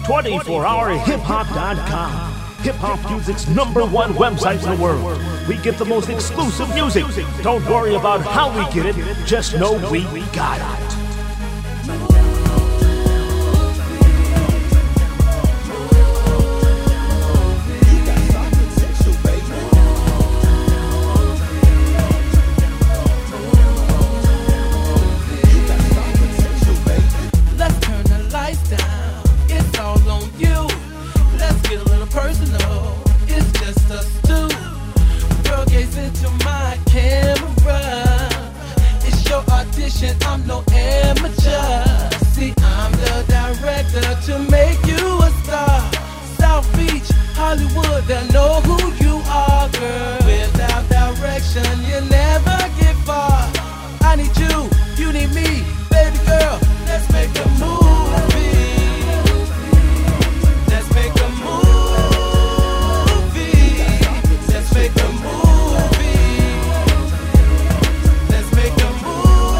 24hourhiphop.com. Hip hop music's #1 website in the world. We get the most exclusive music. Don't worry about how we get it, just know we got it. I'm no amateur. See, I'm the director to make you a star. South Beach, Hollywood, they'll know who you are, girl. Without direction, you'll never get far. I need you, you need me, baby girl. Let's make a movie. Let's make a movie. Let's make a movie. Let's make a movie.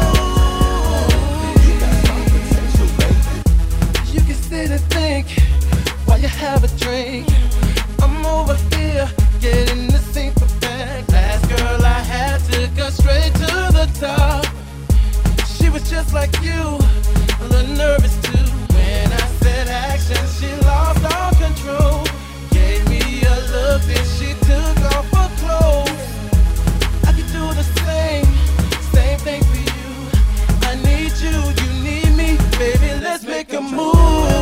Sit and think while you have a drink. I'm over here getting the scene perfect. Last girl I had took her straight to the top. She was just like you, a little nervous too. When I said action, she lost all control. Gave me a look, then she took off her clothes. I could do the same thing for you. I need you, you need me, baby. Let's make a move.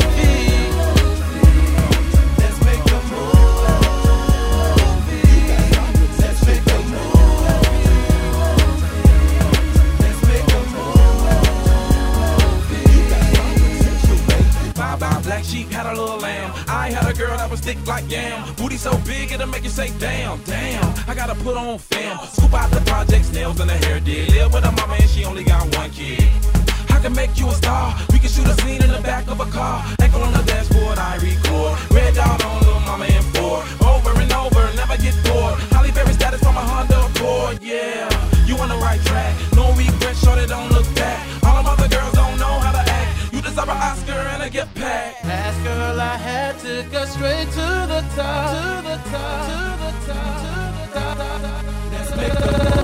Black sheep had a little lamb. I had a girl that was thick like yam. Booty so big it'll make you say damn, damn. I gotta put on film. Scoop out the projects, nails in the hair did. Live with her mama and she only got one kid. I can make you a star. We can shoot a scene in the back of a car. Ankle on the dashboard, I record. Red dot on little mama and Ford. Over and over, never get bored. Holly Berry status on my Honda Accord, yeah. You on the right track. No regret, shorty don't look back. All them other girls don't know how to act. You deserve an Oscar and a gift pack. Last girl I had took her straight to the top. To the top. To the top. To the top. Let's make a move.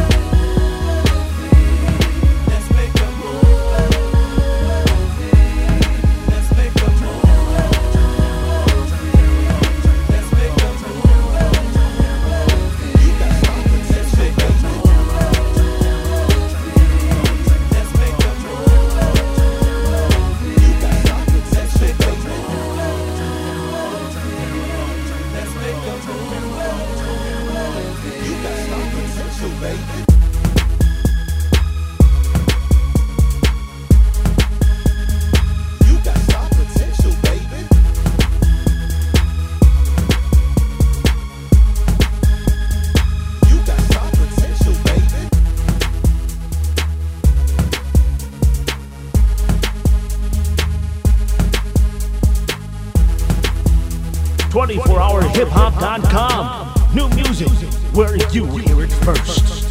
Let's make a move. Let's make a move. Let's make a move. You got something. Let's make a move. Let's make a move. You got something. Let's make a move. Let's make a move. You got some potential, baby. You got some potential, baby. You got some potential, baby. 24hourhiphop.com. New music where you hear it first.